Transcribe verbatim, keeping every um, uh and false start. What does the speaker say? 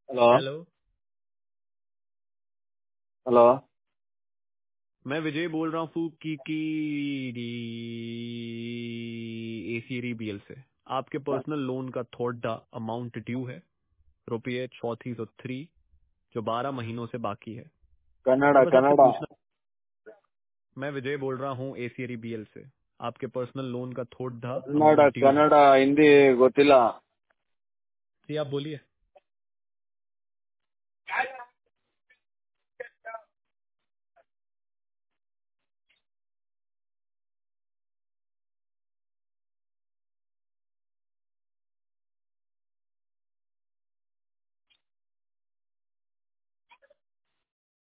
Hello. Hello. Hello. मैं विजय बोल रहा हूँ की की एसीरी बीएल से। आपके पर्सनल लोन का थोड़ा अमाउंट ड्यू है, रुपये चौथी सौ थ्री, जो बारह महीनों से बाकी है। कन्नड़ा मैं बस आपसे कन्नड़ा पूछना। मैं विजय बोल रहा हूँ एसीरी बीएल से। आपके पर्सनल लोन का थोड़ा कन्नड़ अमाउंट ड्यू है। कन्नड़ हिंदी गोतिला। जी आप बोलिए।